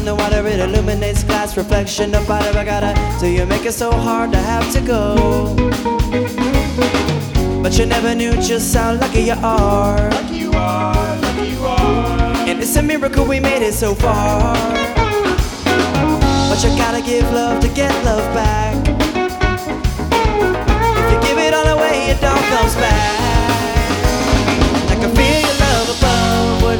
on the water, it illuminates glass reflection of Bada Bagada. So you make it so hard to have to go, but you never knew just how lucky you are. Lucky you are, lucky you are. And it's a miracle we made it so far. But you gotta give love to get love back. If you give it all away, it all comes back.